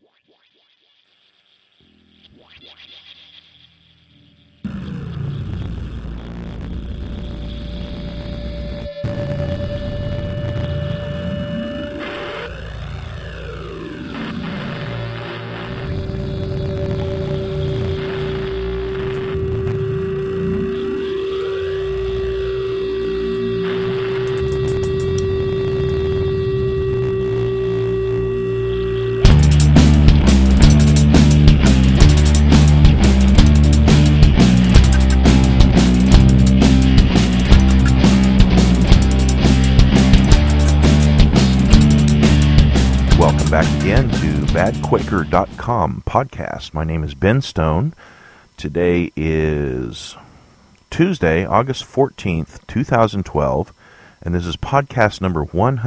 BadQuaker.com podcast. My name is Ben Stone. Today is Tuesday, August 14th, 2012, and this is podcast number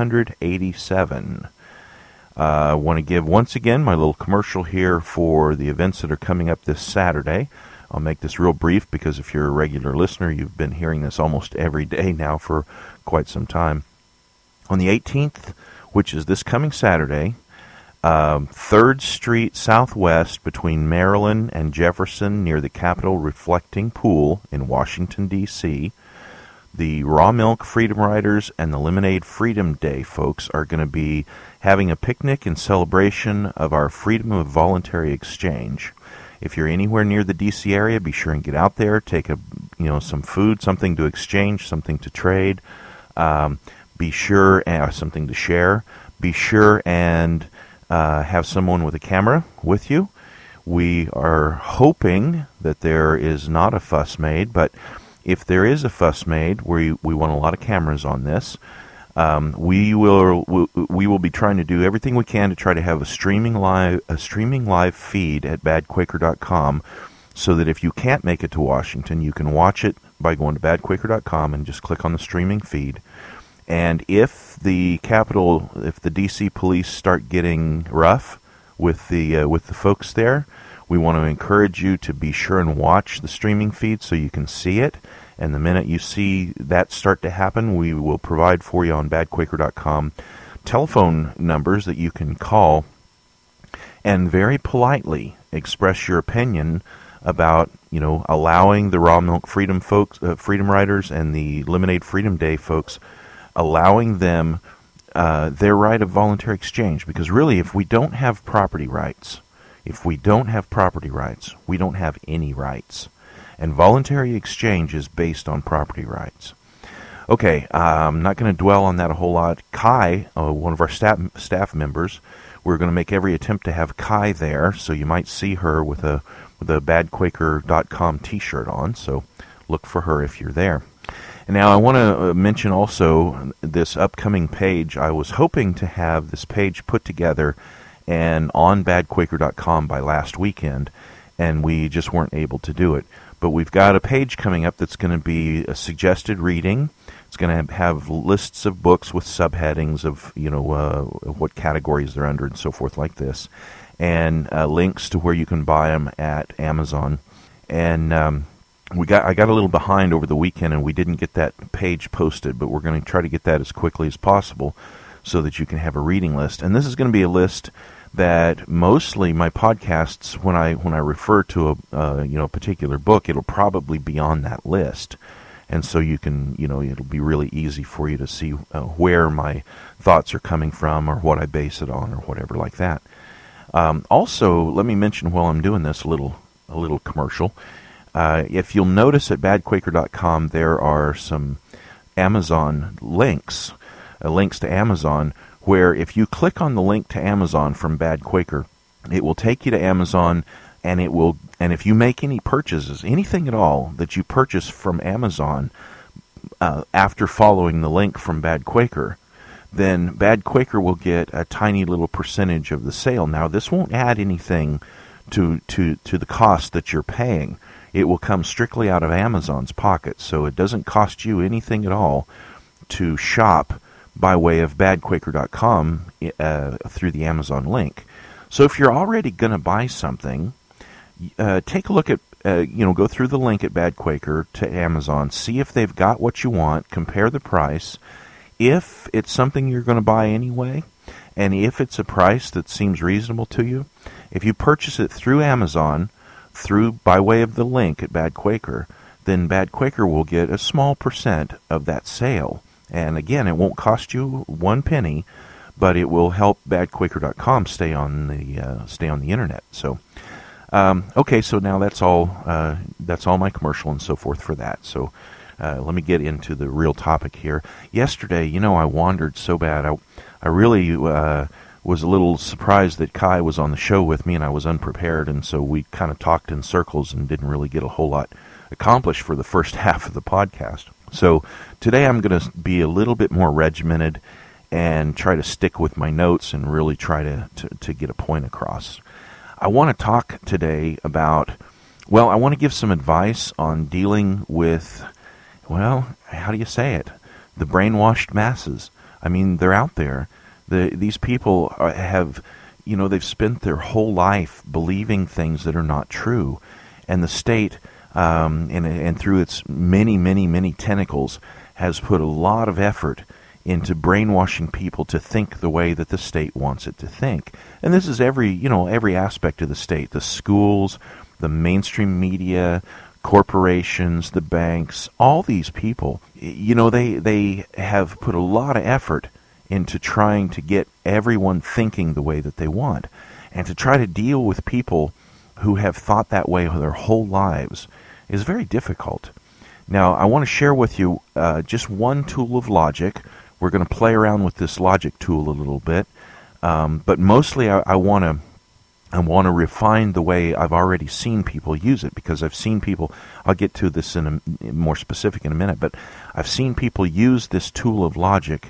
187. I want to give once again my little commercial here for the events that are coming up this Saturday. I'll make this real brief because if you're a regular listener, you've been hearing this almost every day now for quite some time. On the 18th, which is this coming Saturday, 3rd Street Southwest between Maryland and Jefferson near the Capitol Reflecting Pool in Washington, D.C., the Raw Milk Freedom Riders and the Lemonade Freedom Day folks are going to be having a picnic in celebration of our Freedom of Voluntary Exchange. If you're anywhere near the D.C. area, be sure and get out there, take some food, something to exchange, something to trade, be sure, something to share, be sure and have someone with a camera with you. We are hoping that there is not a fuss made, but if there is a fuss made, we want a lot of cameras on this. We will be trying to do everything we can to try to have a streaming live feed at badquaker.com, so that if you can't make it to Washington, you can watch it by going to badquaker.com and just click on the streaming feed. And if the D.C. police start getting rough with the folks there, we want to encourage you to be sure and watch the streaming feed so you can see it. And the minute you see that start to happen, we will provide for you on badquaker.com telephone numbers that you can call and very politely express your opinion about, allowing the Raw Milk Freedom folks, Freedom Riders and the Lemonade Freedom Day folks, allowing them their right of voluntary exchange. Because really, if we don't have property rights, we don't have any rights. And voluntary exchange is based on property rights. Okay, I'm not going to dwell on that a whole lot. Kai, one of our staff members, we're going to make every attempt to have Kai there, so you might see her with a badquaker.com t-shirt on, so look for her if you're there. And now I want to mention also this upcoming page. I was hoping to have this page put together and on badquaker.com by last weekend, and we just weren't able to do it. But we've got a page coming up that's going to be a suggested reading. It's going to have lists of books with subheadings of, what categories they're under and so forth like this, and links to where you can buy them at Amazon. And I got a little behind over the weekend, and we didn't get that page posted, but we're going to try to get that as quickly as possible so that you can have a reading list. And this is going to be a list that mostly my podcasts, when I refer to a particular book, it'll probably be on that list. And so you can, it'll be really easy for you to see where my thoughts are coming from or what I base it on or whatever like that. Also, let me mention while I'm doing this a little commercial. If you'll notice at badquaker.com, there are some Amazon links to Amazon, where if you click on the link to Amazon from Bad Quaker, it will take you to Amazon, and if you make any purchases, anything at all that you purchase from Amazon after following the link from Bad Quaker, then Bad Quaker will get a tiny little percentage of the sale. Now, this won't add anything to the cost that you're paying. It will come strictly out of Amazon's pocket, so it doesn't cost you anything at all to shop by way of badquaker.com through the Amazon link. So if you're already going to buy something, take a look at, go through the link at Bad Quaker to Amazon, see if they've got what you want, compare the price. If it's something you're going to buy anyway, And if it's a price that seems reasonable to you, if you purchase it through Amazon, by way of the link at Bad Quaker, then Bad Quaker will get a small percent of that sale. And again, it won't cost you one penny, but it will help badquaker.com stay on the internet. So, okay, so now that's all my commercial and so forth for that. So, let me get into the real topic here. Yesterday, I wandered so bad. I really was a little surprised that Kai was on the show with me, and I was unprepared, and so we kind of talked in circles and didn't really get a whole lot accomplished for the first half of the podcast. So today I'm going to be a little bit more regimented and try to stick with my notes and really try to get a point across. I want to talk today about, I want to give some advice on dealing with, how do you say it? The brainwashed masses. I mean, they're out there. These people have, they've spent their whole life believing things that are not true. And the state, and through its many, many, many tentacles, has put a lot of effort into brainwashing people to think the way that the state wants it to think. And this is every aspect of the state: the schools, the mainstream media, corporations, the banks, all these people. They have put a lot of effort into trying to get everyone thinking the way that they want. And to try to deal with people who have thought that way their whole lives is very difficult. Now, I want to share with you just one tool of logic. We're going to play around with this logic tool a little bit, but mostly I want to refine the way I've already seen people use it, because I've seen people, I'll get to this more specific in a minute, but I've seen people use this tool of logic.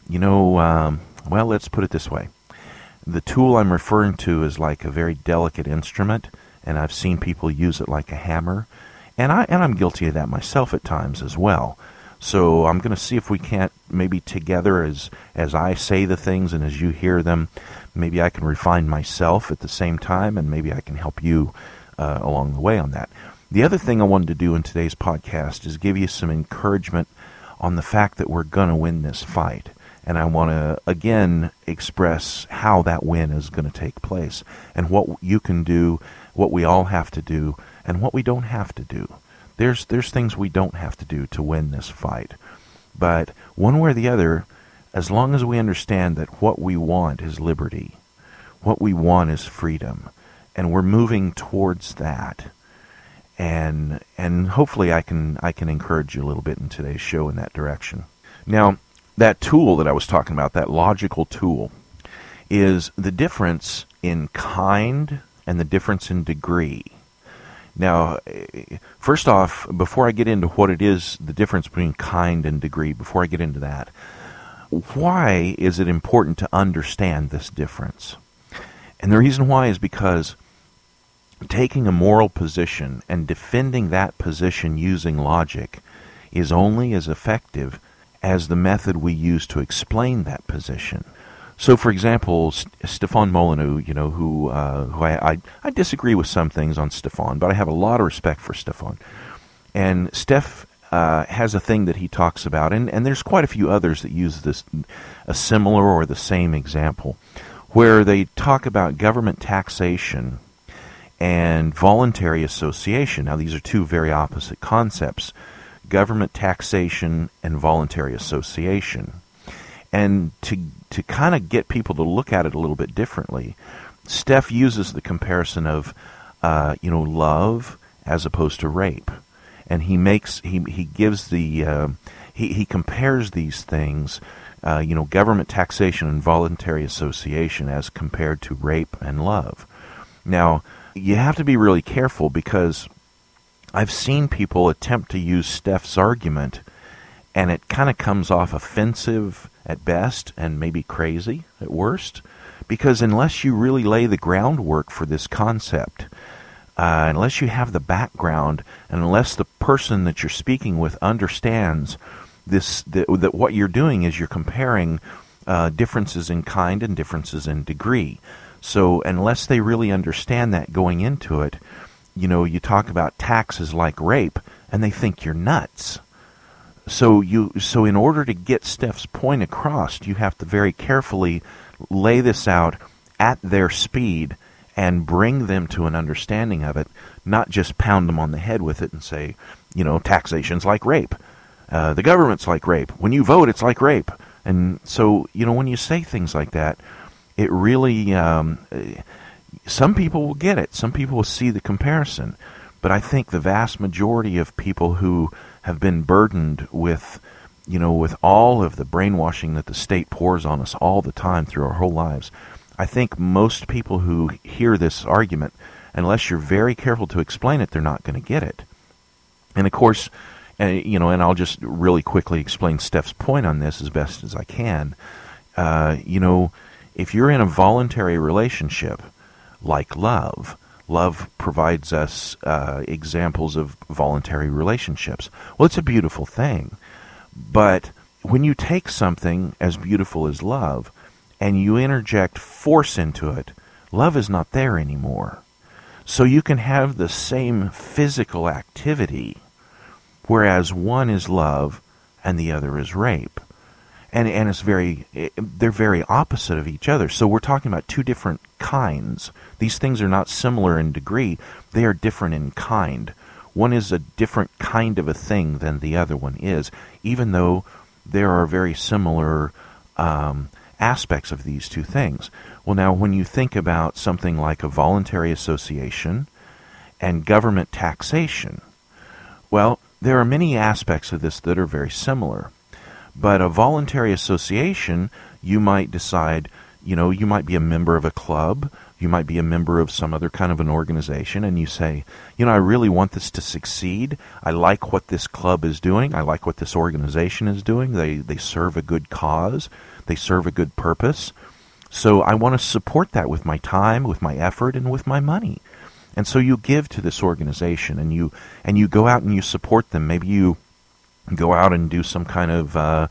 Let's put it this way. The tool I'm referring to is like a very delicate instrument, and I've seen people use it like a hammer, and I'm guilty of that myself at times as well. So I'm going to see if we can't, maybe together, as I say the things and as you hear them, maybe I can refine myself at the same time, and maybe I can help you along the way on that. The other thing I wanted to do in today's podcast is give you some encouragement on the fact that we're going to win this fight. And I want to, again, express how that win is going to take place, and what you can do, what we all have to do, and what we don't have to do. There's things we don't have to do to win this fight. But one way or the other, as long as we understand that what we want is liberty, what we want is freedom, and we're moving towards that, and hopefully I can encourage you a little bit in today's show in that direction. Now, that tool that I was talking about, that logical tool, is the difference in kind and the difference in degree. Now, first off, before I get into what it is, the difference between kind and degree, before I get into that, why is it important to understand this difference? And the reason why is because taking a moral position and defending that position using logic is only as effective as the method we use to explain that position. So, for example, Stefan Molyneux, who I disagree with some things on Stefan, but I have a lot of respect for Stefan. And Steph has a thing that he talks about, and there's quite a few others that use a similar or the same example, where they talk about government taxation and voluntary association. Now, these are two very opposite concepts: government taxation and voluntary association. And to kind of get people to look at it a little bit differently, Steph uses the comparison of, love as opposed to rape. And he compares these things, government taxation and voluntary association as compared to rape and love. Now, you have to be really careful, because I've seen people attempt to use Steph's argument, and it kind of comes off offensive at best and maybe crazy at worst, because unless you really lay the groundwork for this concept, unless you have the background, and unless the person that you're speaking with understands that what you're doing is you're comparing differences in kind and differences in degree. So unless they really understand that going into it, you talk about taxes like rape, and they think you're nuts. So in order to get Steph's point across, you have to very carefully lay this out at their speed and bring them to an understanding of it, not just pound them on the head with it and say, taxation's like rape. The government's like rape. When you vote, it's like rape. And so, when you say things like that, it really, some people will get it. Some people will see the comparison. But I think the vast majority of people who have been burdened with, with all of the brainwashing that the state pours on us all the time through our whole lives, I think most people who hear this argument, unless you're very careful to explain it, they're not going to get it. And of course, and I'll just really quickly explain Steph's point on this as best as I can. If you're in a voluntary relationship like love provides us examples of voluntary relationships. Well, it's a beautiful thing. But when you take something as beautiful as love and you interject force into it, love is not there anymore. So you can have the same physical activity, whereas one is love and the other is rape. And they're very opposite of each other. So we're talking about two different kinds. These things are not similar in degree. They are different in kind. One is a different kind of a thing than the other one is, even though there are very similar aspects of these two things. Well, now, when you think about something like a voluntary association and government taxation, well, there are many aspects of this that are very similar. But a voluntary association, you might decide, you might be a member of a club, you might be a member of some other kind of an organization, and you say, I really want this to succeed. I like what this club is doing. I like what this organization is doing. They serve a good cause. They serve a good purpose. So I want to support that with my time, with my effort, and with my money. And so you give to this organization, and you go out and you support them. Maybe you go out and do some kind of,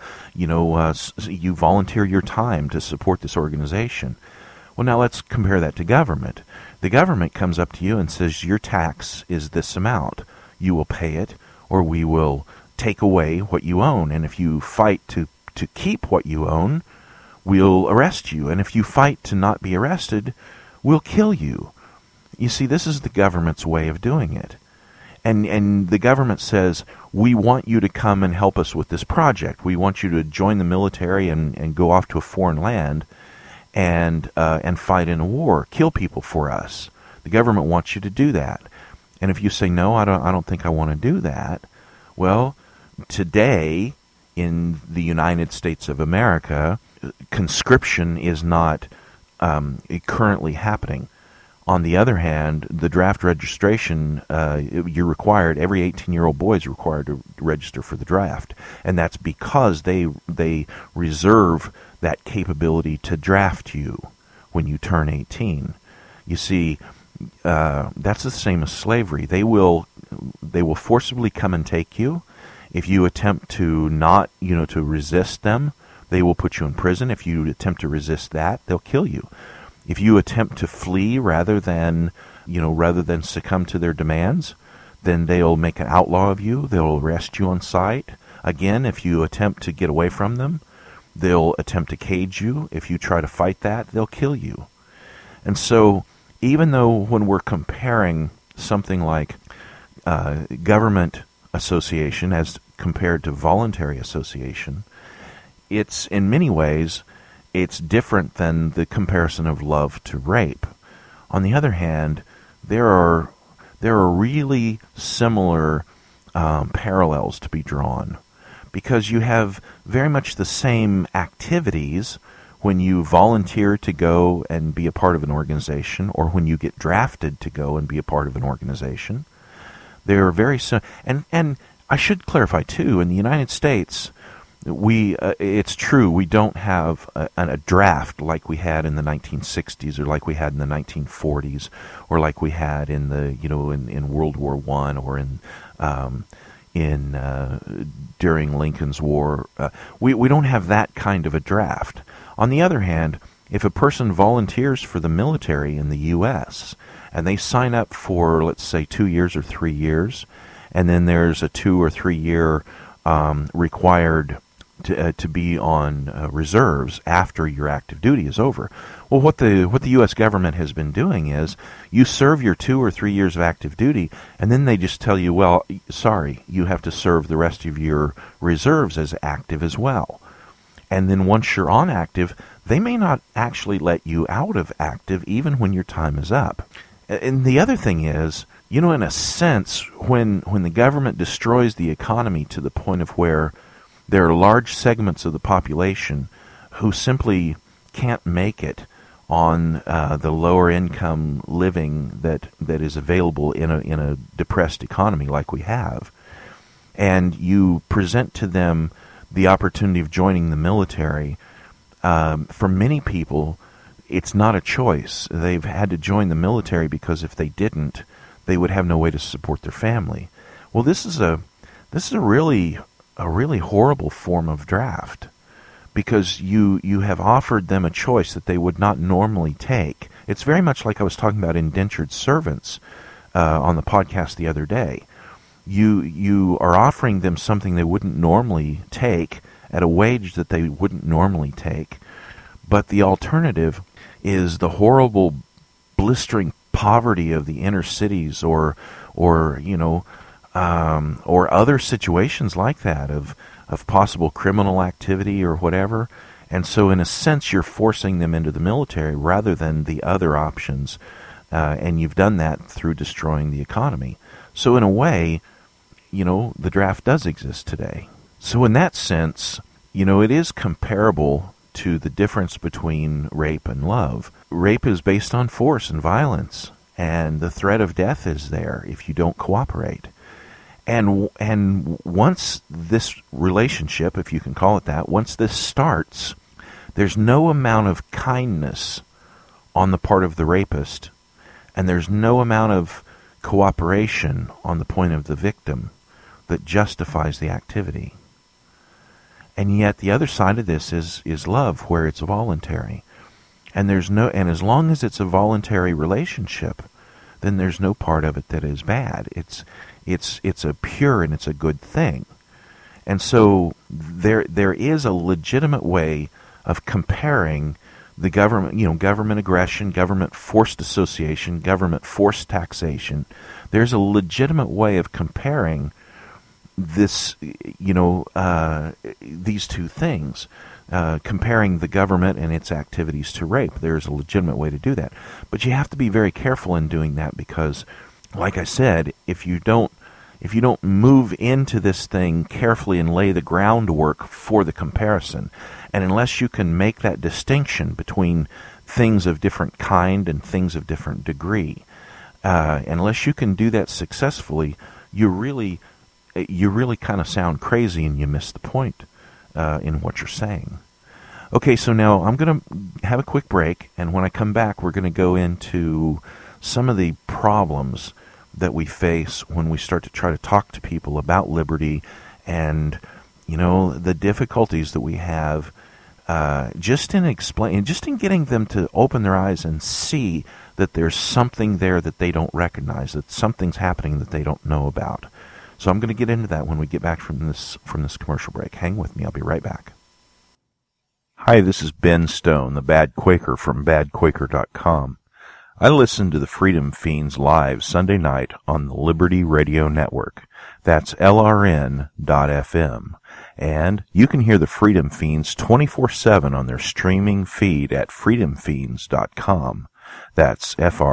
you volunteer your time to support this organization. Well, now let's compare that to government. The government comes up to you and says, your tax is this amount. You will pay it, or we will take away what you own. And if you fight to keep what you own, we'll arrest you. And if you fight to not be arrested, we'll kill you. You see, this is the government's way of doing it. And the government says, we want you to come and help us with this project. We want you to join the military and go off to a foreign land and fight in a war, kill people for us. The government wants you to do that. And if you say, no, I don't think I want to do that, well, today in the United States of America, conscription is not currently happening. On the other hand, the draft registration, you're required, every 18-year-old boy is required to register for the draft. And that's because they reserve that capability to draft you when you turn 18. You see, that's the same as slavery. They will forcibly come and take you. If you attempt to not, to resist them, they will put you in prison. If you attempt to resist that, they'll kill you. If you attempt to flee rather than succumb to their demands, then they'll make an outlaw of you. They'll arrest you on sight. Again, if you attempt to get away from them, they'll attempt to cage you. If you try to fight that, they'll kill you. And so, even though when we're comparing something like government association as compared to voluntary association, it's in many ways it's different than the comparison of love to rape. On the other hand, there are really similar parallels to be drawn, because you have very much the same activities when you volunteer to go and be a part of an organization, or when you get drafted to go and be a part of an organization. They're very and I should clarify too, in the United States, it's true, we don't have a draft like we had in the 1960s, or like we had in the 1940s, or like we had in the in World War I, or during Lincoln's War. We don't have that kind of a draft. On the other hand, if a person volunteers for the military in the U.S. and they sign up for, let's say, 2 years or 3 years, and then there's a 2 or 3 year required to be on reserves after your active duty is over. Well, what the U.S. government has been doing is you serve your 2 or 3 years of active duty, and then they just tell you, well, sorry, you have to serve the rest of your reserves as active as well. And then once you're on active, they may not actually let you out of active even when your time is up. And the other thing is, in a sense, when the government destroys the economy to the point of where there are large segments of the population who simply can't make it on the lower income living that is available in a depressed economy like we have, and you present to them the opportunity of joining the military, for many people, it's not a choice. They've had to join the military because if they didn't, they would have no way to support their family. Well, this is a really horrible form of draft, because you have offered them a choice that they would not normally take. It's very much like I was talking about indentured servants on the podcast the other day. You are offering them something they wouldn't normally take at a wage that they wouldn't normally take, but the alternative is the horrible, blistering poverty of the inner cities, or other situations like that of possible criminal activity or whatever. And so in a sense you're forcing them into the military rather than the other options, and you've done that through destroying the economy. So in a way, the draft does exist today. So in that sense, it is comparable to the difference between rape and love. Rape is based on force and violence, and the threat of death is there if you don't cooperate. And once this relationship, if you can call it that, once this starts, there's no amount of kindness on the part of the rapist, and there's no amount of cooperation on the point of the victim that justifies the activity. And yet the other side of this is love, where it's voluntary. And as long as it's a voluntary relationship, then there's no part of it that is bad. It's a pure and it's a good thing. And so there is a legitimate way of comparing the government, government aggression, government forced association, government forced taxation. There's a legitimate way of comparing this, these two things, comparing the government and its activities to rape. There's a legitimate way to do that. But you have to be very careful in doing that, because, like I said, if you don't move into this thing carefully and lay the groundwork for the comparison, and unless you can make that distinction between things of different kind and things of different degree, unless you can do that successfully, you really kind of sound crazy and you miss the point in what you're saying. Okay, so now I'm going to have a quick break, and when I come back, we're going to go into some of the problems that we face when we start to try to talk to people about liberty, and the difficulties that we have just in getting them to open their eyes and see that there's something there that they don't recognize, that something's happening that they don't know about. So I'm going to get into that when we get back from this commercial break. Hang with me. I'll be right back. Hi, this is Ben Stone, the Bad Quaker from badquaker.com. I listen to the Freedom Fiends live Sunday night on the Liberty Radio Network. That's LRN.FM. And you can hear the Freedom Fiends 24/7 on their streaming feed at freedomfiends.com. That's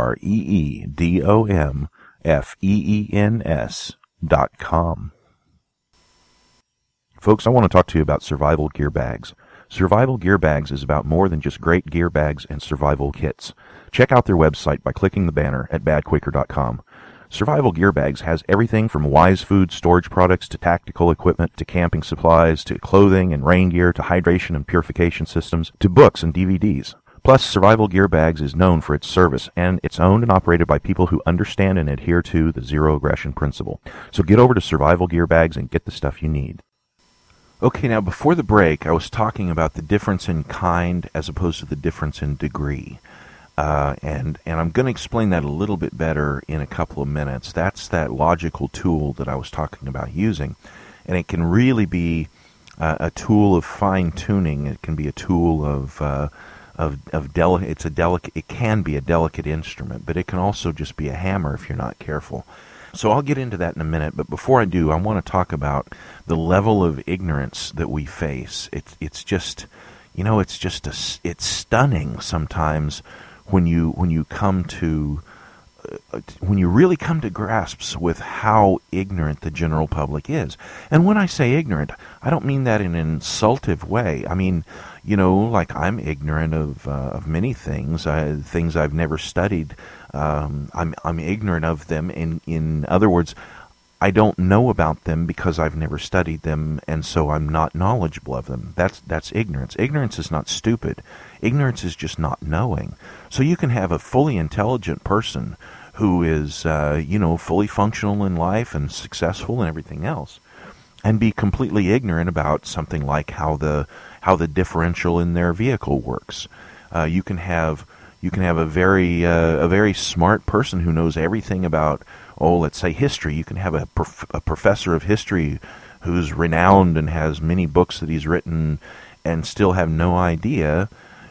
FreedomFeens.com. Folks, I want to talk to you about Survival Gear Bags. Survival Gear Bags is about more than just great gear bags and survival kits. Check out their website by clicking the banner at badquaker.com. Survival Gear Bags has everything from wise food storage products to tactical equipment to camping supplies to clothing and rain gear to hydration and purification systems to books and DVDs. Plus, Survival Gear Bags is known for its service, and it's owned and operated by people who understand and adhere to the zero aggression principle. So get over to Survival Gear Bags and get the stuff you need. Okay, now before the break, I was talking about the difference in kind as opposed to the difference in degree. And I'm going to explain that a little bit better in a couple of minutes. That's that logical tool that I was talking about using. And it can really be a tool of fine tuning. It can be a tool it can be a delicate instrument, but it can also just be a hammer if you're not careful. So I'll get into that in a minute, but before I do, I want to talk about the level of ignorance that we face. It's just, it's stunning sometimes when you really come to grasps with how ignorant the general public is. And when I say ignorant, I don't mean that in an insultive way. I mean, like I'm ignorant of many things, things I've never studied. I'm ignorant of them. In other words, I don't know about them because I've never studied them, and so I'm not knowledgeable of them. That's ignorance. Ignorance is not stupid. Ignorance is just not knowing. So you can have a fully intelligent person who is, fully functional in life and successful and everything else, and be completely ignorant about something like how the differential in their vehicle works. You can have a very smart person who knows everything about, let's say history. You can have a professor of history who's renowned and has many books that he's written, and still have no idea,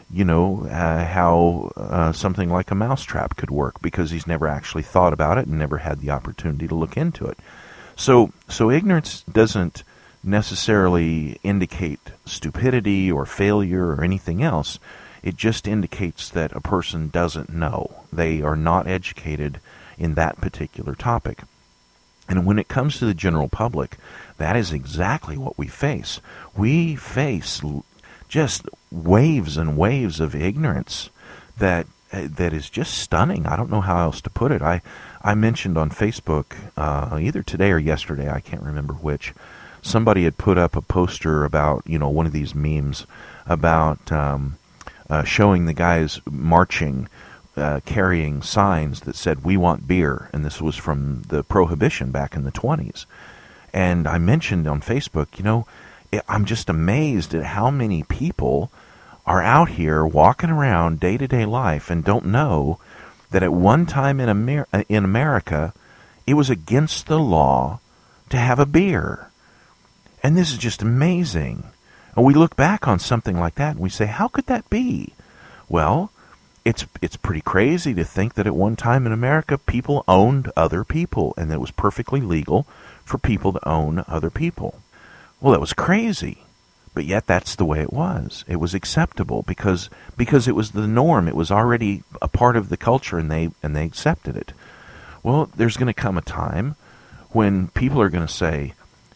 how something like a mousetrap could work, because he's never actually thought about it and never had the opportunity to look into it. So ignorance doesn't necessarily indicate stupidity or failure or anything else. It just indicates that a person doesn't know. They are not educated in that particular topic. And when it comes to the general public, that is exactly what we face. We face just waves and waves of ignorance that is just stunning. I don't know how else to put it. I mentioned on Facebook, either today or yesterday, I can't remember which, somebody had put up a poster about, one of these memes about showing the guys marching, carrying signs that said, "We want beer," and this was from the Prohibition back in the 20s. And I mentioned on Facebook, I'm just amazed at how many people are out here walking around day-to-day life and don't know that at one time in America, it was against the law to have a beer. And this is just amazing. And we look back on something like that and we say, how could that be? Well, it's pretty crazy to think that at one time in America, people owned other people, and that it was perfectly legal for people to own other people. Well, that was crazy, but yet that's the way it was. It was acceptable because it was the norm. It was already a part of the culture, and they accepted it. Well, there's going to come a time when people are going to say,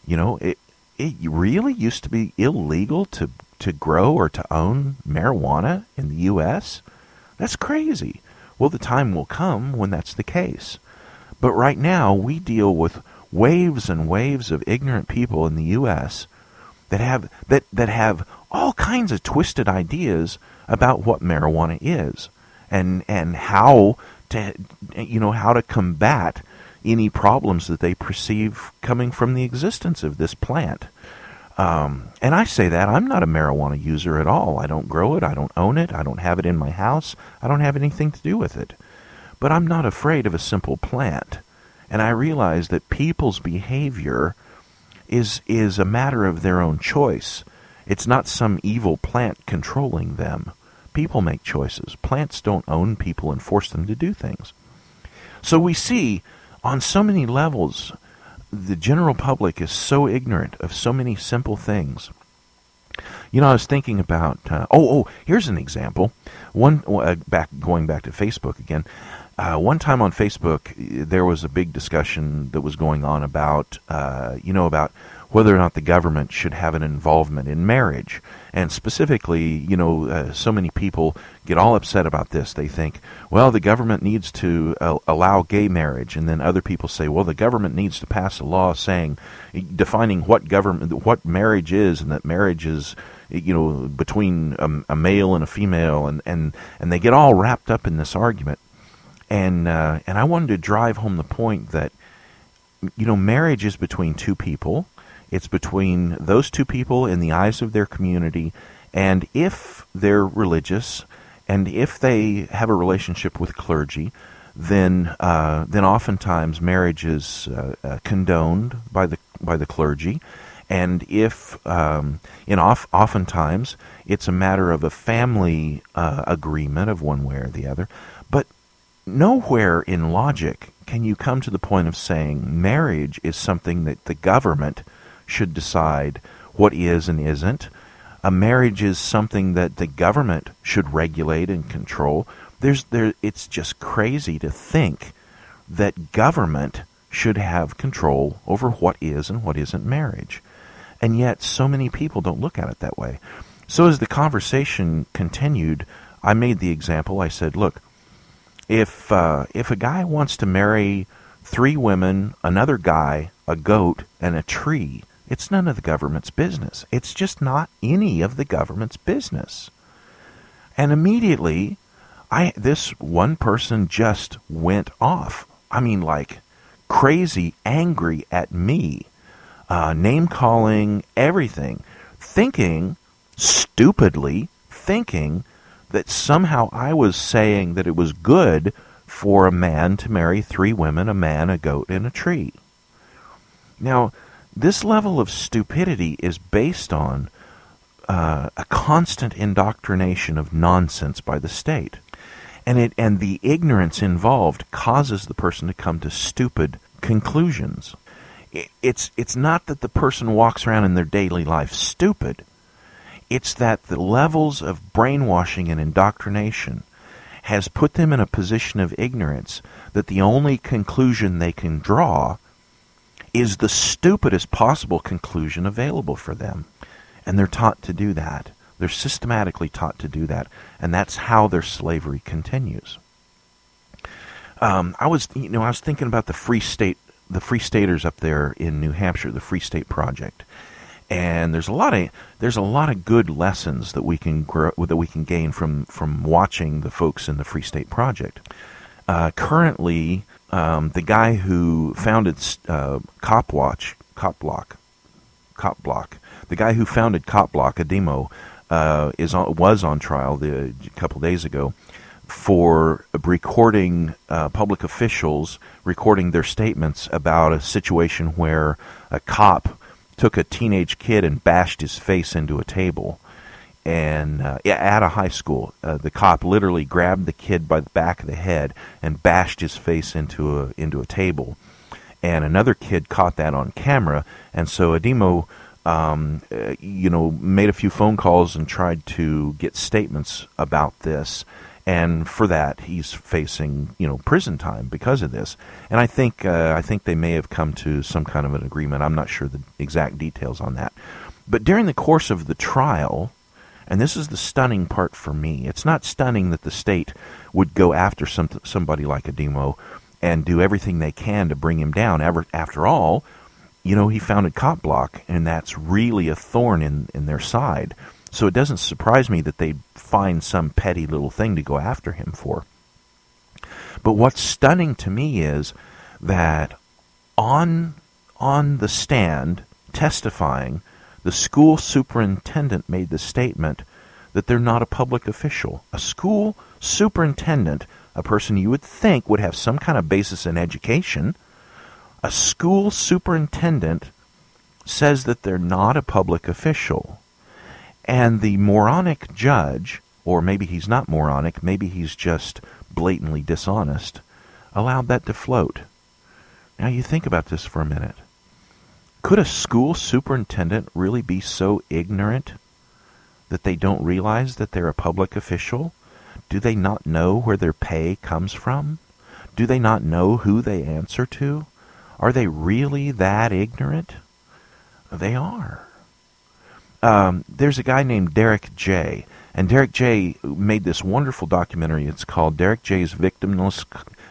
it really used to be illegal to grow or to own marijuana in the U.S.? That's crazy. Well, the time will come when that's the case. But right now, we deal with waves and waves of ignorant people in the U.S. that have all kinds of twisted ideas about what marijuana is and how to combat any problems that they perceive coming from the existence of this plant. And I say that I'm not a marijuana user at all. I don't grow it. I don't own it. I don't have it in my house. I don't have anything to do with it. But I'm not afraid of a simple plant. And I realize that people's behavior is a matter of their own choice. It's not some evil plant controlling them. People make choices. Plants don't own people and force them to do things. So we see on so many levels, the general public is so ignorant of so many simple things. I was thinking about, here's an example. Going back to Facebook again. One time on Facebook, there was a big discussion that was going on about whether or not the government should have an involvement in marriage. And specifically, so many people get all upset about this. They think, well, the government needs to allow gay marriage. And then other people say, well, the government needs to pass a law defining what marriage is, and that marriage is, between a male and a female. And they get all wrapped up in this argument. And I wanted to drive home the point that, marriage is between two people. It's between those two people in the eyes of their community, and if they're religious, and if they have a relationship with clergy, then oftentimes marriage is condoned by the clergy, And if, oftentimes, it's a matter of a family agreement of one way or the other. But nowhere in logic can you come to the point of saying marriage is something that the government should decide what is and isn't. A marriage is something that the government should regulate and control. It's just crazy to think that government should have control over what is and what isn't marriage. And yet so many people don't look at it that way. So as the conversation continued, I made the example. I said, look, if a guy wants to marry 3 women, another guy, a goat, and a tree, it's none of the government's business. It's just not any of the government's business. And immediately, this one person just went off. I mean, like, crazy, angry at me, name-calling, everything, stupidly thinking that somehow I was saying that it was good for a man to marry 3 women, a man, a goat, and a tree. Now, this level of stupidity is based on a constant indoctrination of nonsense by the state. And the ignorance involved causes the person to come to stupid conclusions. It's not that the person walks around in their daily life stupid. It's that the levels of brainwashing and indoctrination has put them in a position of ignorance that the only conclusion they can draw is the stupidest possible conclusion available for them. And they're taught to do that. They're systematically taught to do that. And that's how their slavery continues. I was thinking about the Free Staters up there in New Hampshire, the Free State Project. And there's a lot of good lessons that we can gain from watching the folks in the Free State Project. Currently, the guy who founded CopBlock, the guy who founded CopBlock, Ademo, was on trial a couple days ago for recording public officials recording their statements about a situation where a cop took a teenage kid and bashed his face into a table. And at a high school, the cop literally grabbed the kid by the back of the head and bashed his face into a table. And another kid caught that on camera, and so Ademo, made a few phone calls and tried to get statements about this. And for that, he's facing prison time because of this. And I think they may have come to some kind of an agreement. I'm not sure the exact details on that. But during the course of the trial, and this is the stunning part for me, it's not stunning that the state would go after somebody like Ademo and do everything they can to bring him down. After all, he founded CopBlock, and that's really a thorn in their side. So it doesn't surprise me that they find some petty little thing to go after him for. But what's stunning to me is that on the stand, testifying, the school superintendent made the statement that they're not a public official. A school superintendent, a person you would think would have some kind of basis in education, a school superintendent says that they're not a public official. And the moronic judge, or maybe he's not moronic, maybe he's just blatantly dishonest, allowed that to float. Now you think about this for a minute. Could a school superintendent really be so ignorant that they don't realize that they're a public official? Do they not know where their pay comes from? Do they not know who they answer to? Are they really that ignorant? They are. There's a guy named Derek J. And Derek J. made this wonderful documentary. It's called Derek J's Victimless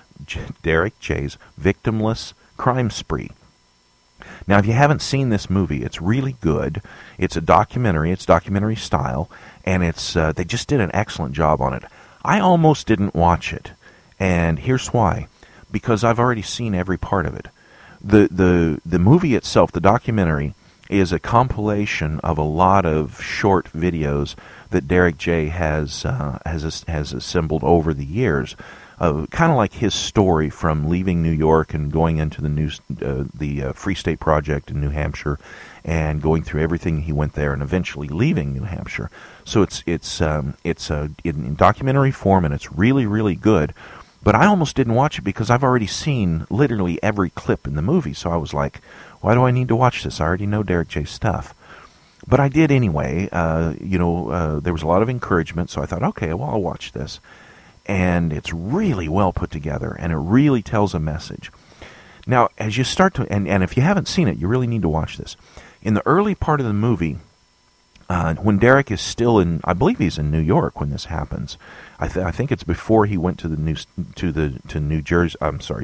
Crime Spree. Now, if you haven't seen this movie, it's really good. It's a documentary. It's documentary style, and they just did an excellent job on it. I almost didn't watch it, and here's why: because I've already seen every part of it. The movie itself, the documentary, is a compilation of a lot of short videos that Derek J has assembled over the years. kind of like his story from leaving New York and going into the Free State Project in New Hampshire, and going through everything he went there, and eventually leaving New Hampshire. So it's in documentary form, and it's really, really good. But I almost didn't watch it because I've already seen literally every clip in the movie. So I was like, why do I need to watch this? I already know Derek J's stuff. But I did anyway. There was a lot of encouragement, so I thought, okay, well, I'll watch this. And it's really well put together, and it really tells a message. Now, as you start to, and if you haven't seen it, you really need to watch this. In the early part of the movie, when Derek is still in, I believe he's in New York when this happens. I think it's before he went to New Jersey. I'm sorry,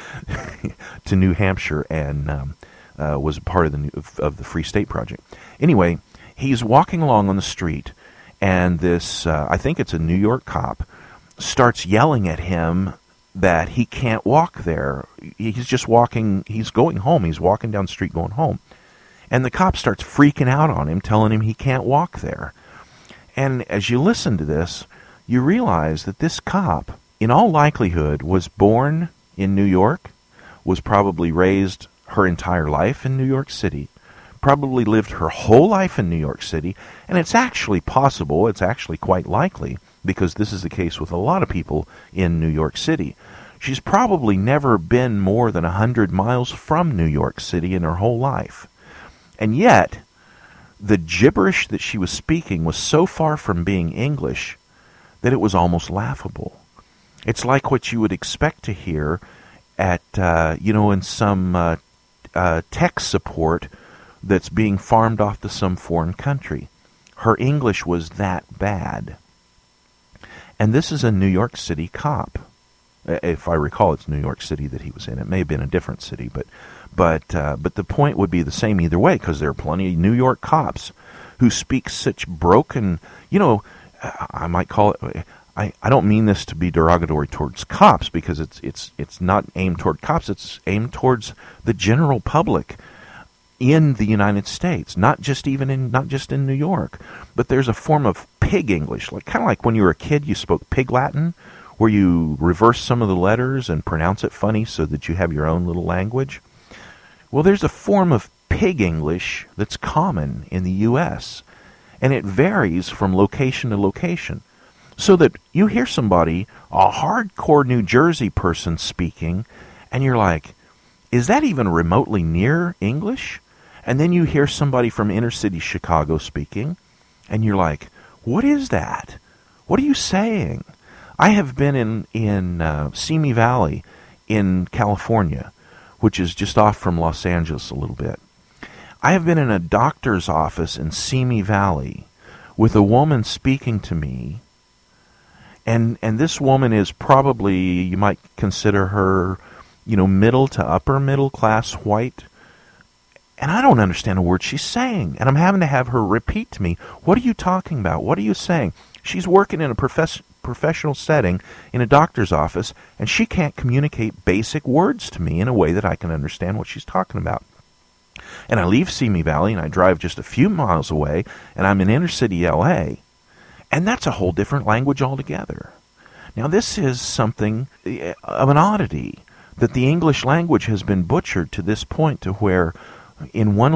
to New Hampshire, and was a part of the Free State Project. Anyway, he's walking along on the street, and this I think it's a New York cop starts yelling at him that he can't walk there. He's just walking. He's going home. He's walking down the street going home. And the cop starts freaking out on him, telling him he can't walk there. And as you listen to this, you realize that this cop, in all likelihood, was born in New York, was probably raised her entire life in New York City, probably lived her whole life in New York City, and it's actually possible, it's actually quite likely, because this is the case with a lot of people in New York City. She's probably never been more than 100 miles from New York City in her whole life. And yet, the gibberish that she was speaking was so far from being English that it was almost laughable. It's like what you would expect to hear at, in some tech support that's being farmed off to some foreign country. Her English was that bad. And this is a New York City cop. If I recall, it's New York City that he was in. It may have been a different city, but the point would be the same either way, because there are plenty of New York cops who speak such broken, I might call it, I don't mean this to be derogatory towards cops, because it's not aimed toward cops, it's aimed towards the general public in the United States, not just in New York. But there's a form of pig English, kind of like when you were a kid you spoke pig Latin, where you reverse some of the letters and pronounce it funny so that you have your own little language. Well, there's a form of pig English that's common in the U.S., and it varies from location to location. So that you hear somebody, a hardcore New Jersey person speaking, and you're like, is that even remotely near English? And then you hear somebody from inner city Chicago speaking, and you're like, what is that? What are you saying? I have been in Simi Valley in California, which is just off from Los Angeles a little bit. I have been in a doctor's office in Simi Valley with a woman speaking to me, and this woman is probably, you might consider her, middle to upper middle class white, and I don't understand a word she's saying, and I'm having to have her repeat to me, what are you talking about? What are you saying? She's working in a professional setting in a doctor's office, and she can't communicate basic words to me in a way that I can understand what she's talking about. And I leave Simi Valley, and I drive just a few miles away, and I'm in inner city L.A., and that's a whole different language altogether. Now, this is something of an oddity, that the English language has been butchered to this point to where in one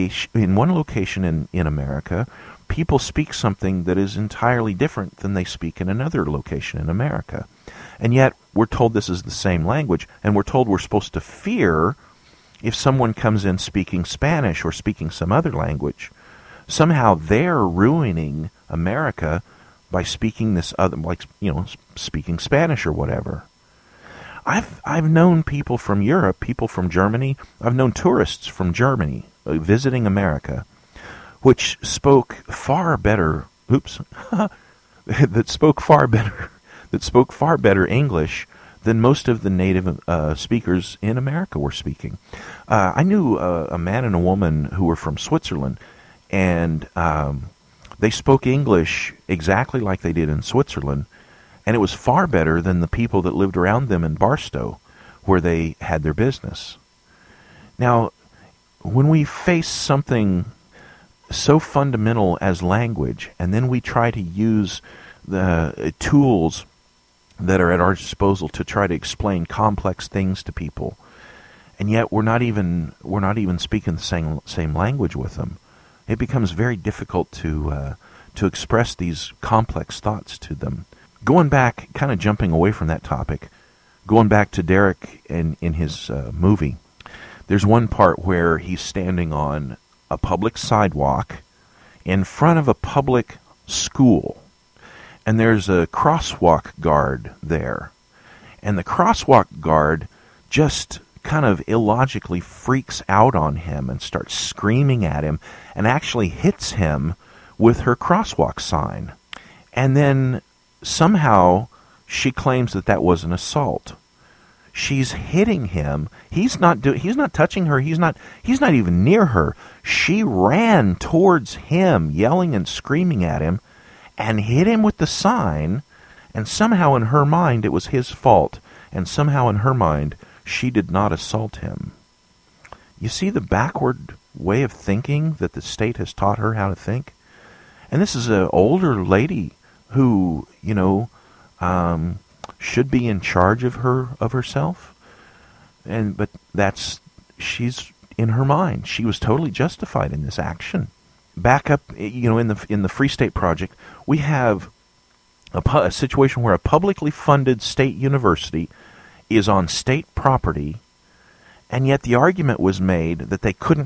location in America, people speak something that is entirely different than they speak in another location in America. And yet, we're told this is the same language, and we're told we're supposed to fear if someone comes in speaking Spanish or speaking some other language. Somehow they're ruining America by speaking this other, speaking Spanish or whatever. I've known people from Europe, people from Germany. I've known tourists from Germany visiting America, which spoke far better. That spoke far better English than most of the native speakers in America were speaking. I knew a man and a woman who were from Switzerland, and they spoke English exactly like they did in Switzerland, and it was far better than the people that lived around them in Barstow, where they had their business. Now, when we face something so fundamental as language, and then we try to use the tools that are at our disposal to try to explain complex things to people, and yet we're not even speaking the same language with them. It becomes very difficult to express these complex thoughts to them. Going back, kind of jumping away from that topic, going back to Derek in his movie, there's one part where he's standing on a public sidewalk in front of a public school, and there's a crosswalk guard there. And the crosswalk guard just kind of illogically freaks out on him and starts screaming at him and actually hits him with her crosswalk sign. And then somehow she claims that was an assault. She's hitting him. He's not touching her. He's not even near her. She ran towards him, yelling and screaming at him, and hit him with the sign. And somehow in her mind it was his fault. And somehow in her mind she did not assault him. You see the backward way of thinking that the state has taught her how to think? And this is an older lady who, should be in charge of herself. But she's in her mind. She was totally justified in this action. Back up, in the Free State Project, we have a situation where a publicly funded state university is on state property, and yet the argument was made that they couldn't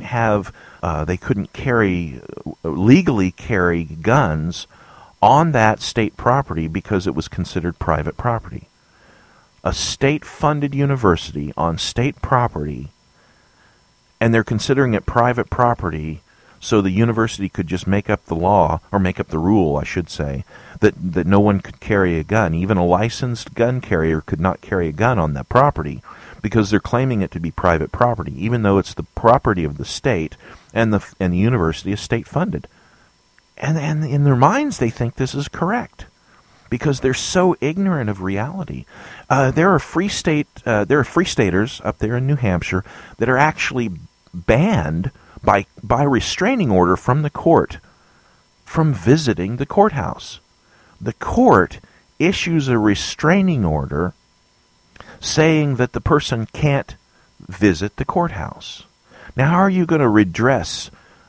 legally carry guns on that state property because it was considered private property. A state-funded university on state property, and they're considering it private property, so the university could just make up the law, or make up the rule, I should say, that no one could carry a gun. Even a licensed gun carrier could not carry a gun on that property because they're claiming it to be private property, even though it's the property of the state, and the university is state-funded. And in their minds, they think this is correct because they're so ignorant of reality. There are free staters up there in New Hampshire that are actually banned by restraining order from the court from visiting the courthouse. The court issues a restraining order saying that the person can't visit the courthouse. Now, how are you going to redress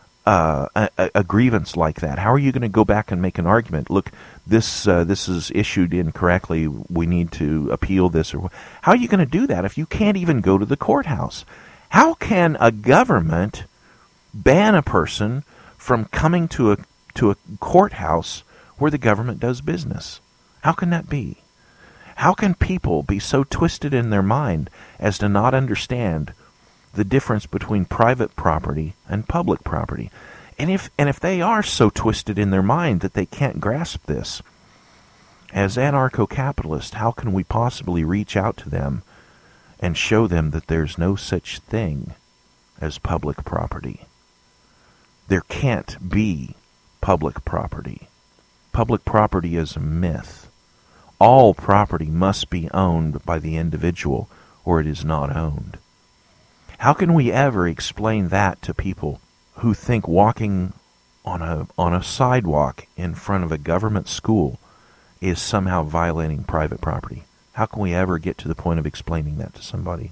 a grievance like that? How are you going to go back and make an argument? Look, this is issued incorrectly. We need to appeal this. Or how are you going to do that if you can't even go to the courthouse? How can a government ban a person from coming to a courthouse where the government does business? How can that be? How can people be so twisted in their mind as to not understand the difference between private property and public property? And if they are so twisted in their mind that they can't grasp this, as anarcho-capitalists, how can we possibly reach out to them and show them that there's no such thing as public property? There can't be public property. Public property is a myth. All property must be owned by the individual, or it is not owned. How can we ever explain that to people who think walking on a sidewalk in front of a government school is somehow violating private property? How can we ever get to the point of explaining that to somebody?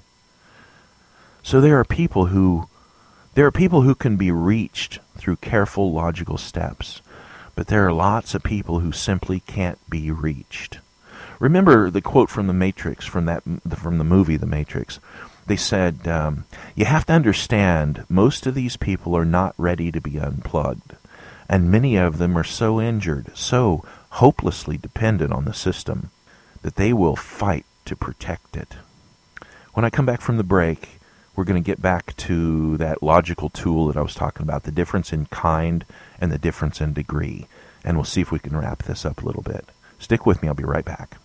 So there are people who can be reached through careful, logical steps, but there are lots of people who simply can't be reached. Remember the quote from The Matrix, from the movie The Matrix. They said, you have to understand, most of these people are not ready to be unplugged, and many of them are so injured, so hopelessly dependent on the system, that they will fight to protect it. When I come back from the break, we're going to get back to that logical tool that I was talking about, the difference in kind and the difference in degree, and we'll see if we can wrap this up a little bit. Stick with me, I'll be right back.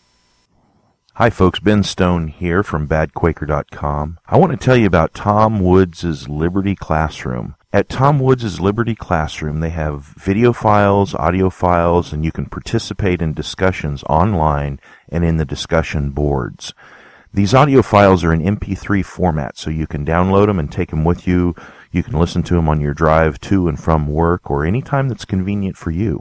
Hi folks, Ben Stone here from badquaker.com. I want to tell you about Tom Woods' Liberty Classroom. At Tom Woods' Liberty Classroom, they have video files, audio files, and you can participate in discussions online and in the discussion boards. These audio files are in MP3 format, so you can download them and take them with you. You can listen to them on your drive to and from work or any time that's convenient for you.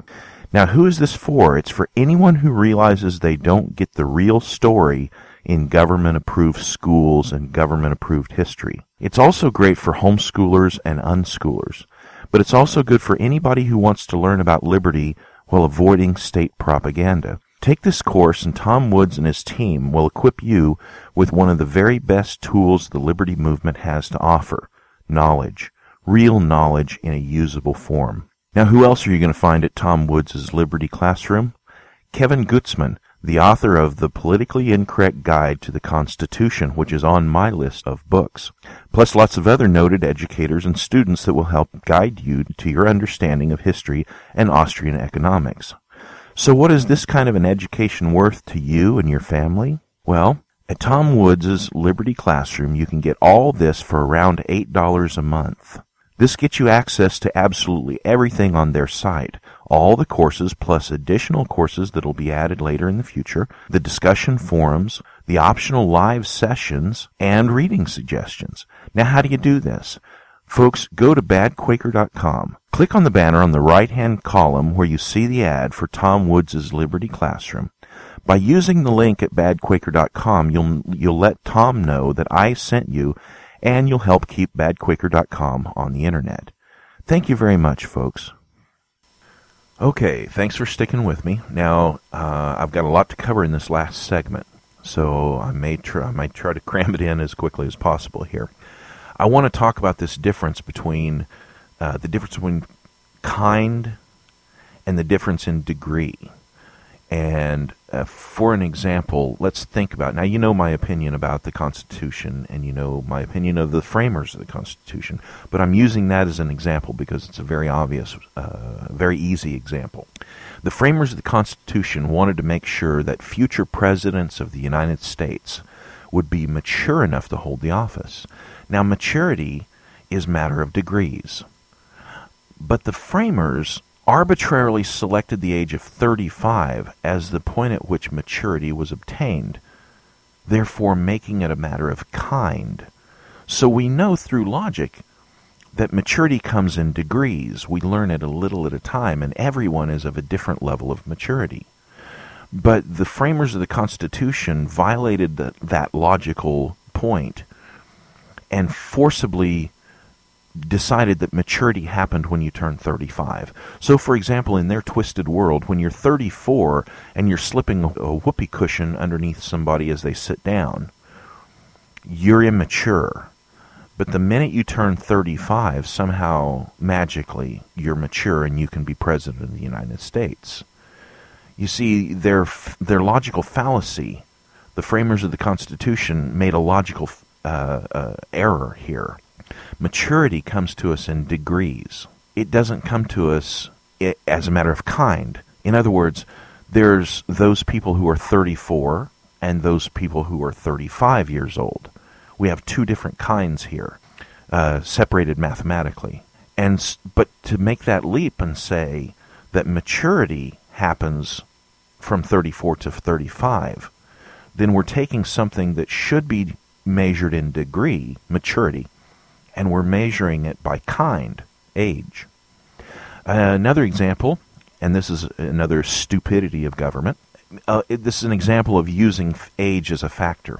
Now, who is this for? It's for anyone who realizes they don't get the real story in government-approved schools and government-approved history. It's also great for homeschoolers and unschoolers, but it's also good for anybody who wants to learn about liberty while avoiding state propaganda. Take this course, and Tom Woods and his team will equip you with one of the very best tools the Liberty Movement has to offer: knowledge, real knowledge in a usable form. Now, who else are you going to find at Tom Woods' Liberty Classroom? Kevin Gutzman, the author of The Politically Incorrect Guide to the Constitution, which is on my list of books, plus lots of other noted educators and students that will help guide you to your understanding of history and Austrian economics. So what is this kind of an education worth to you and your family? Well, at Tom Woods' Liberty Classroom, you can get all this for around $8 a month. This gets you access to absolutely everything on their site, all the courses plus additional courses that will be added later in the future, the discussion forums, the optional live sessions, and reading suggestions. Now, how do you do this? Folks, go to badquaker.com. Click on the banner on the right-hand column where you see the ad for Tom Woods' Liberty Classroom. By using the link at badquaker.com, you'll let Tom know that I sent you, and you'll help keep badquaker.com on the internet. Thank you very much, folks. Okay, thanks for sticking with me. Now, I've got a lot to cover in this last segment, so I might try to cram it in as quickly as possible here. I want to talk about this difference between kind and the difference in degree. And for an example, let's think about, now you know my opinion about the Constitution, and you know my opinion of the framers of the Constitution, but I'm using that as an example because it's a very obvious, very easy example. The framers of the Constitution wanted to make sure that future presidents of the United States would be mature enough to hold the office. Now, maturity is a matter of degrees, but the framers arbitrarily selected the age of 35 as the point at which maturity was obtained, therefore making it a matter of kind. So we know through logic that maturity comes in degrees. We learn it a little at a time, and everyone is of a different level of maturity. But the framers of the Constitution violated that logical point and forcibly decided that maturity happened when you turn 35. So, for example, in their twisted world, when you're 34 and you're slipping a whoopee cushion underneath somebody as they sit down, you're immature. But the minute you turn 35, somehow, magically, you're mature and you can be president of the United States. You see, their logical fallacy, the framers of the Constitution made a logical error here. Maturity comes to us in degrees. It doesn't come to us as a matter of kind. In other words, there's those people who are 34 and those people who are 35 years old. We have two different kinds here, separated mathematically. But to make that leap and say that maturity happens from 34 to 35, then we're taking something that should be measured in degree, maturity, and we're measuring it by kind, age. Another example, and this is another stupidity of government, this is an example of using age as a factor.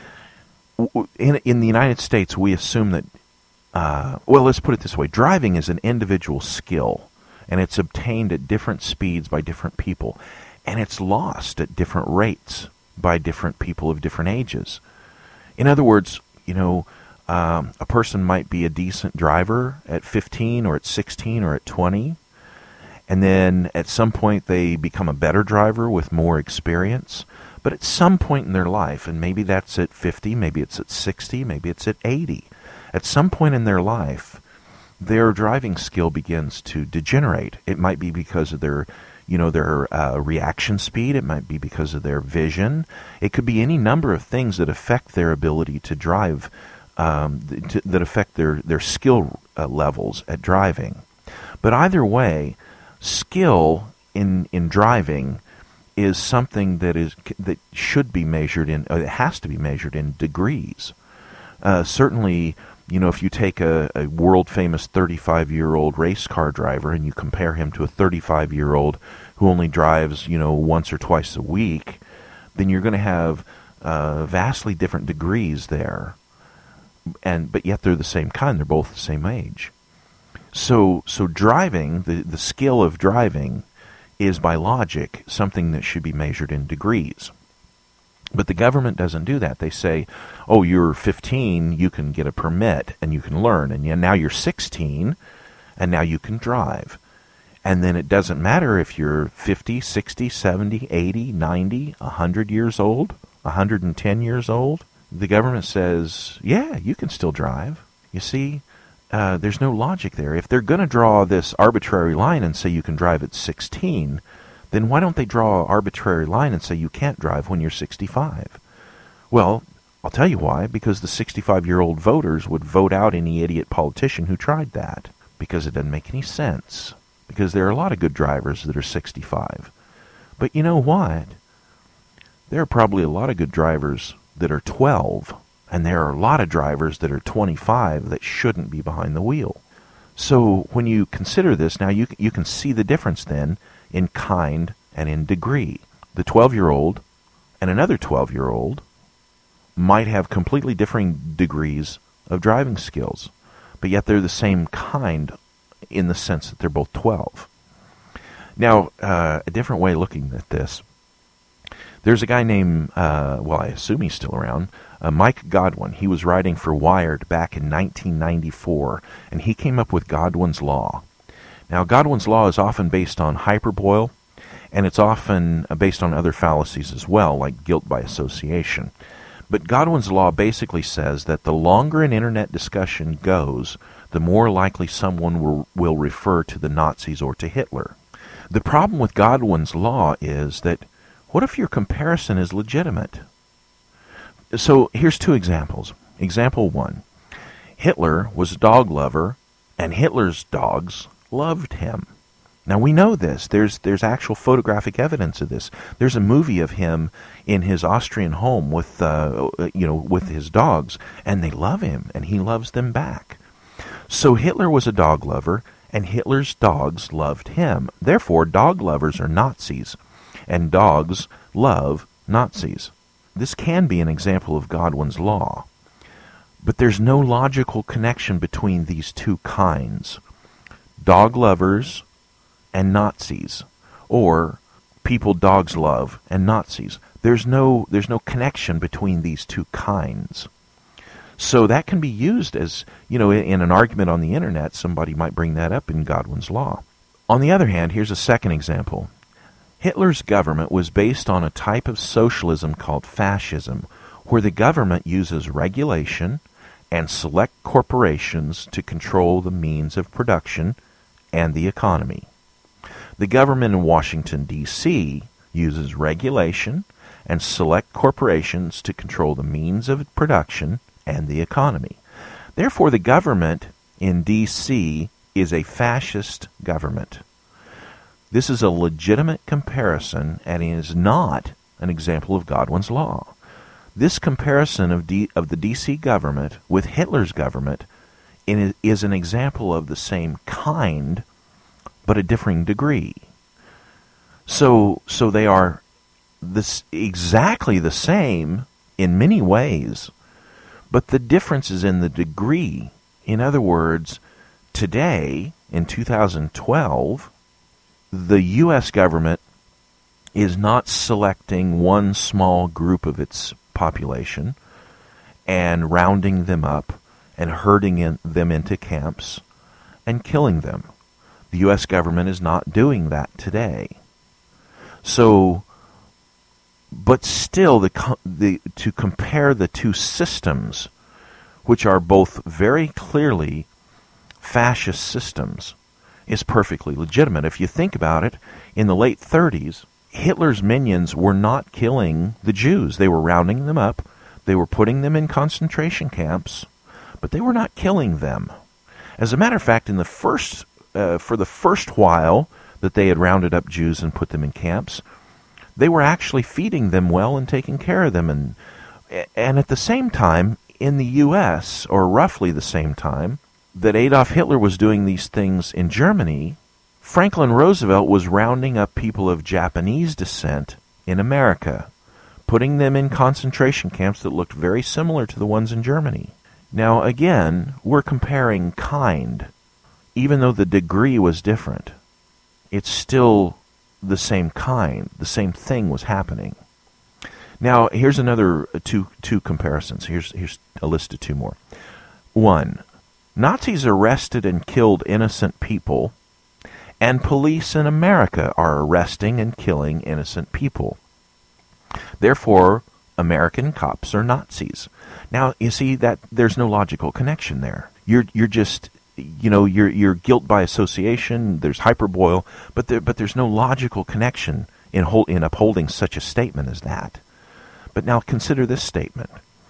In the United States, we assume that, well, let's put it this way, driving is an individual skill, and it's obtained at different speeds by different people, and it's lost at different rates by different people of different ages. In other words, you know, a person might be a decent driver at 15 or at 16 or at 20, and then at some point they become a better driver with more experience. But at some point in their life, and maybe that's at 50, maybe it's at 60, maybe it's at 80, at some point in their life, their driving skill begins to degenerate. It might be because of their reaction speed. It might be because of their vision. It could be any number of things that affect their ability to drive, that affect their skill levels at driving. But either way, skill in driving is something that should be measured in, it has to be measured in degrees. Certainly, If you take a world-famous 35-year-old race car driver and you compare him to a 35-year-old who only drives, once or twice a week, then you're going to have vastly different degrees there. But yet they're the same kind. They're both the same age. So driving, the skill of driving, is by logic something that should be measured in degrees. But the government doesn't do that. They say, oh, you're 15, you can get a permit and you can learn. And now you're 16 and now you can drive. And then it doesn't matter if you're 50, 60, 70, 80, 90, 100 years old, 110 years old. The government says, yeah, you can still drive. You see, there's no logic there. If they're going to draw this arbitrary line and say you can drive at 16, then why don't they draw an arbitrary line and say you can't drive when you're 65? Well, I'll tell you why. Because the 65-year-old voters would vote out any idiot politician who tried that. Because it doesn't make any sense. Because there are a lot of good drivers that are 65. But you know what? There are probably a lot of good drivers that are 12. And there are a lot of drivers that are 25 that shouldn't be behind the wheel. So when you consider this, now you can see the difference then in kind and in degree. The 12-year-old and another 12-year-old might have completely differing degrees of driving skills, but yet they're the same kind in the sense that they're both 12. Now, a different way of looking at this, there's a guy named, I assume he's still around, Mike Godwin. He was writing for Wired back in 1994, and he came up with Godwin's Law. Now, Godwin's Law is often based on hyperbole, and it's often based on other fallacies as well, like guilt by association. But Godwin's Law basically says that the longer an internet discussion goes, the more likely someone will refer to the Nazis or to Hitler. The problem with Godwin's Law is that, what if your comparison is legitimate? So here's two examples. Example one, Hitler was a dog lover, and Hitler's dogs loved him. Now we know this. There's actual photographic evidence of this. There's a movie of him in his Austrian home with his dogs, and they love him, and he loves them back. So Hitler was a dog lover, and Hitler's dogs loved him. Therefore, dog lovers are Nazis, and dogs love Nazis. This can be an example of Godwin's Law, but there's no logical connection between these two kinds. Dog lovers and Nazis, or people dogs love and Nazis. There's no connection between these two kinds. So that can be used as, in an argument on the internet, somebody might bring that up in Godwin's Law. On the other hand, here's a second example. Hitler's government was based on a type of socialism called fascism, where the government uses regulation and select corporations to control the means of production and the economy. The government in Washington, D.C. uses regulation and select corporations to control the means of production and the economy. Therefore, the government in D.C. is a fascist government. This is a legitimate comparison and is not an example of Godwin's Law. This comparison of the D.C. government with Hitler's government is an example of the same kind, but a differing degree. So they are exactly the same in many ways, but the difference is in the degree. In other words, today, in 2012, the U.S. government is not selecting one small group of its population and rounding them up and herding them into camps and killing them. The U.S. government is not doing that today. So, but still, to compare the two systems, which are both very clearly fascist systems, is perfectly legitimate. If you think about it, in the late 30s, Hitler's minions were not killing the Jews. They were rounding them up. They were putting them in concentration camps, but they were not killing them. As a matter of fact, for the first while that they had rounded up Jews and put them in camps, they were actually feeding them well and taking care of them. And at the same time, in the U.S., or roughly the same time, that Adolf Hitler was doing these things in Germany, Franklin Roosevelt was rounding up people of Japanese descent in America, putting them in concentration camps that looked very similar to the ones in Germany. Now, again, we're comparing kind. Even though the degree was different, it's still the same kind. The same thing was happening. Now, here's another two comparisons. Here's a list of two more. One, Nazis arrested and killed innocent people, and police in America are arresting and killing innocent people. Therefore, American cops are Nazis. Now, you see that there's no logical connection there. You're just, you're guilt by association. There's hyperbole, but there's no logical connection in upholding such a statement as that. But now consider this statement.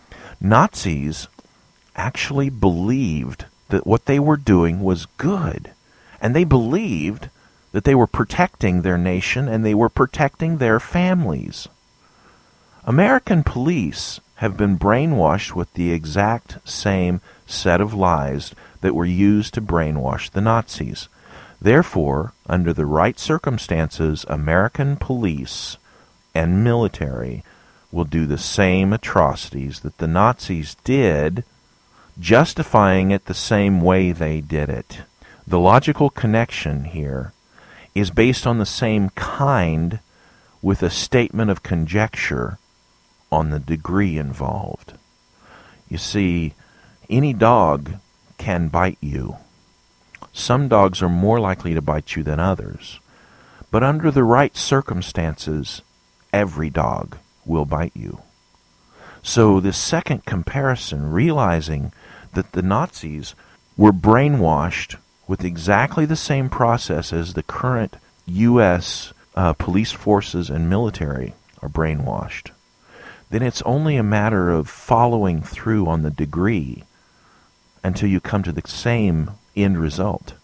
Nazis actually believed that what they were doing was good, and they believed that they were protecting their nation and they were protecting their families. American police have been brainwashed with the exact same set of lies that were used to brainwash the Nazis. Therefore, under the right circumstances, American police and military will do the same atrocities that the Nazis did, justifying it the same way they did it. The logical connection here is based on the same kind, with a statement of conjecture on the degree involved. You see, any dog can bite you. Some dogs are more likely to bite you than others. But under the right circumstances, every dog will bite you. So this second comparison, realizing that the Nazis were brainwashed with exactly the same process as the current U.S. Police forces and military are brainwashed, then it's only a matter of following through on the degree until you come to the same end result.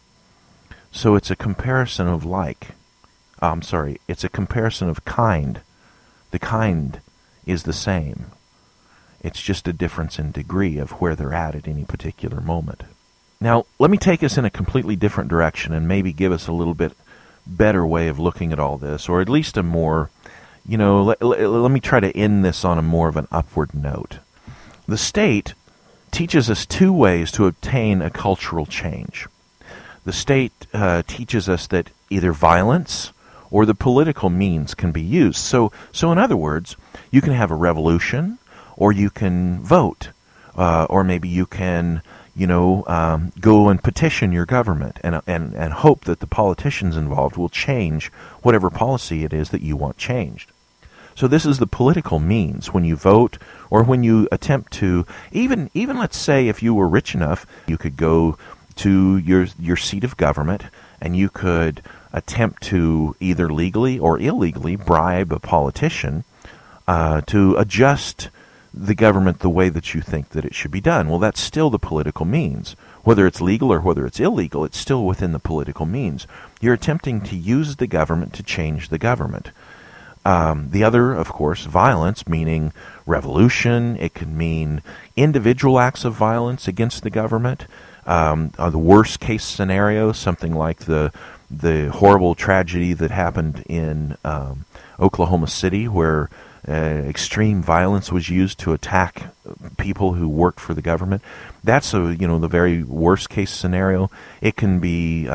So it's a comparison of it's a comparison of kind. The kind is the same. It's just a difference in degree of where they're at any particular moment. Now, let me take us in a completely different direction and maybe give us a little bit better way of looking at all this, or at least a more, let me try to end this on a more of an upward note. The state teaches us two ways to obtain a cultural change. The state teaches us that either violence or the political means can be used. So in other words, you can have a revolution, or you can vote, or maybe you can, go and petition your government and hope that the politicians involved will change whatever policy it is that you want changed. So this is the political means when you vote, or when you attempt to, even let's say if you were rich enough, you could go to your seat of government and you could attempt to either legally or illegally bribe a politician to adjust the government the way that you think that it should be done. Well, that's still the political means. Whether it's legal or whether it's illegal, it's still within the political means. You're attempting to use the government to change the government. The other, of course, violence, meaning revolution. It can mean individual acts of violence against the government. The worst case scenario, something like the horrible tragedy that happened in Oklahoma City, where extreme violence was used to attack people who worked for the government. That's the very worst case scenario. It can be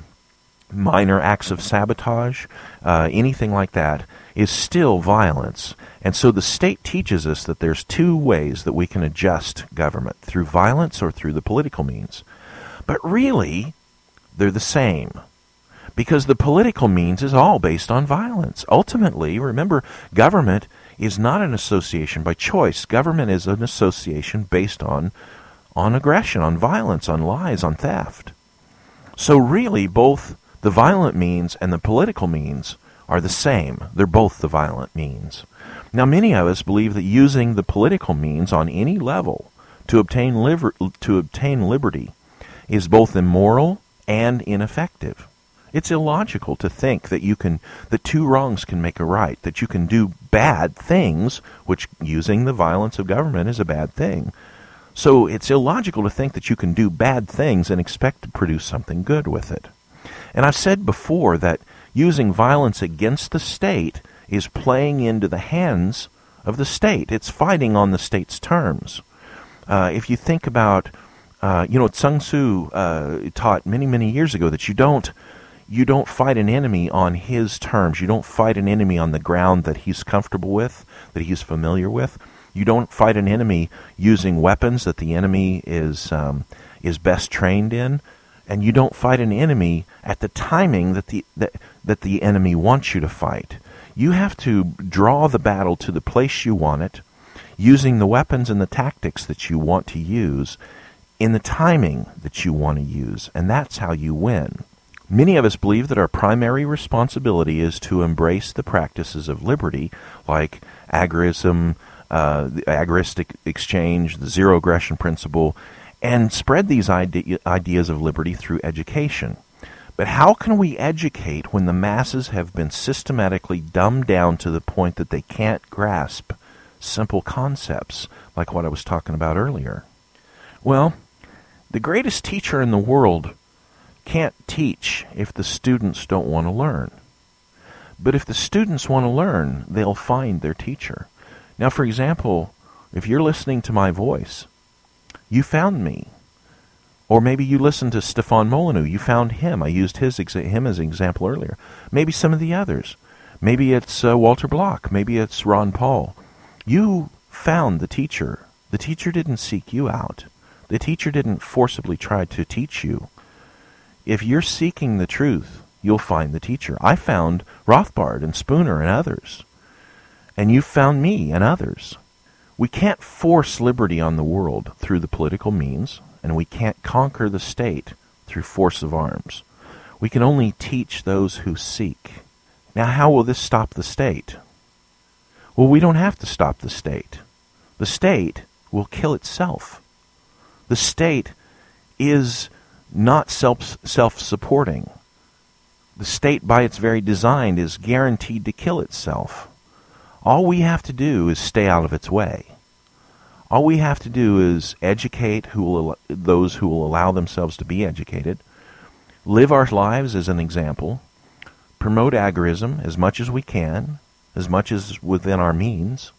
minor acts of sabotage. Anything like that is still violence. And so the state teaches us that there's two ways that we can adjust government, through violence or through the political means. But really, they're the same, because the political means is all based on violence. Ultimately, remember, government is not an association by choice. Government is an association based on aggression, on violence, on lies, on theft. So really, both the violent means and the political means are the same. They're both the violent means. Now, many of us believe that using the political means on any level to obtain liberty is both immoral and ineffective. It's illogical to think that that two wrongs can make a right, that you can do bad things, which using the violence of government is a bad thing. So it's illogical to think that you can do bad things and expect to produce something good with it. And I've said before that using violence against the state is playing into the hands of the state. It's fighting on the state's terms. If you think about, Sun Tzu taught many, many years ago that you don't fight an enemy on his terms. You don't fight an enemy on the ground that he's comfortable with, that he's familiar with. You don't fight an enemy using weapons that the enemy is best trained in, and you don't fight an enemy at the timing that the enemy wants you to fight. You have to draw the battle to the place you want it, using the weapons and the tactics that you want to use in the timing that you want to use, and that's how you win. Many of us believe that our primary responsibility is to embrace the practices of liberty, like agorism, the agoristic exchange, the zero aggression principle, and spread these ideas of liberty through education. But how can we educate when the masses have been systematically dumbed down to the point that they can't grasp simple concepts, like what I was talking about earlier? Well, the greatest teacher in the world can't teach if the students don't want to learn. But if the students want to learn, they'll find their teacher. Now, for example, if you're listening to my voice, you found me. Or maybe you listened to Stefan Molyneux, you found him. I used him as an example earlier. Maybe some of the others. Maybe it's Walter Block. Maybe it's Ron Paul. You found the teacher. The teacher didn't seek you out. The teacher didn't forcibly try to teach you. If you're seeking the truth, you'll find the teacher. I found Rothbard and Spooner and others. And you found me and others. We can't force liberty on the world through the political means, and we can't conquer the state through force of arms. We can only teach those who seek. Now, how will this stop the state? Well, we don't have to stop the state. The state will kill itself. The state is not self-supporting. The state, by its very design, is guaranteed to kill itself. All we have to do is stay out of its way. All we have to do is educate those who will allow themselves to be educated, live our lives as an example, promote agorism as much as we can, as much as within our means,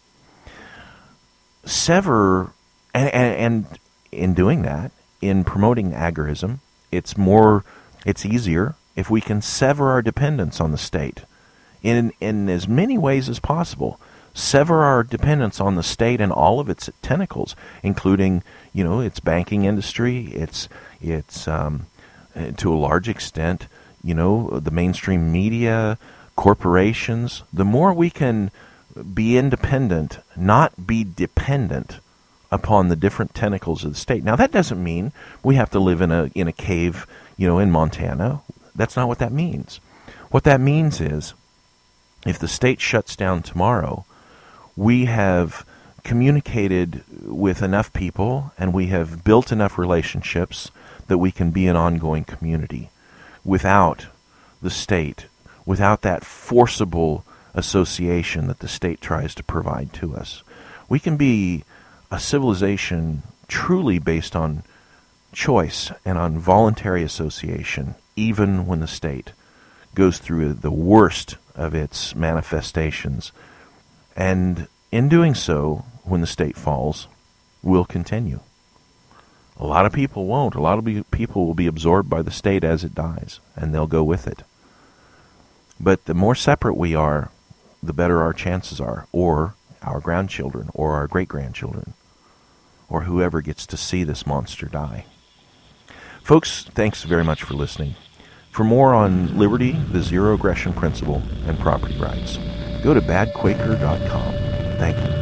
sever, and in doing that, in promoting agorism, it's easier if we can sever our dependence on the state in as many ways as possible. Sever our dependence on the state and all of its tentacles, including, its banking industry, its to a large extent, the mainstream media, corporations. The more we can be independent, not be dependent upon the different tentacles of the state. Now, that doesn't mean we have to live in a cave, in Montana. That's not what that means. What that means is, if the state shuts down tomorrow, we have communicated with enough people and we have built enough relationships that we can be an ongoing community without the state, without that forcible association that the state tries to provide to us. We can be a civilization truly based on choice and on voluntary association, even when the state goes through the worst of its manifestations. And in doing so, when the state falls, we'll continue. A lot of people won't. A lot of people will be absorbed by the state as it dies, and they'll go with it. But the more separate we are, the better our chances are, or our grandchildren, or our great-grandchildren, or whoever gets to see this monster die. Folks, thanks very much for listening. For more on liberty, the zero aggression principle, and property rights, go to badquaker.com. Thank you.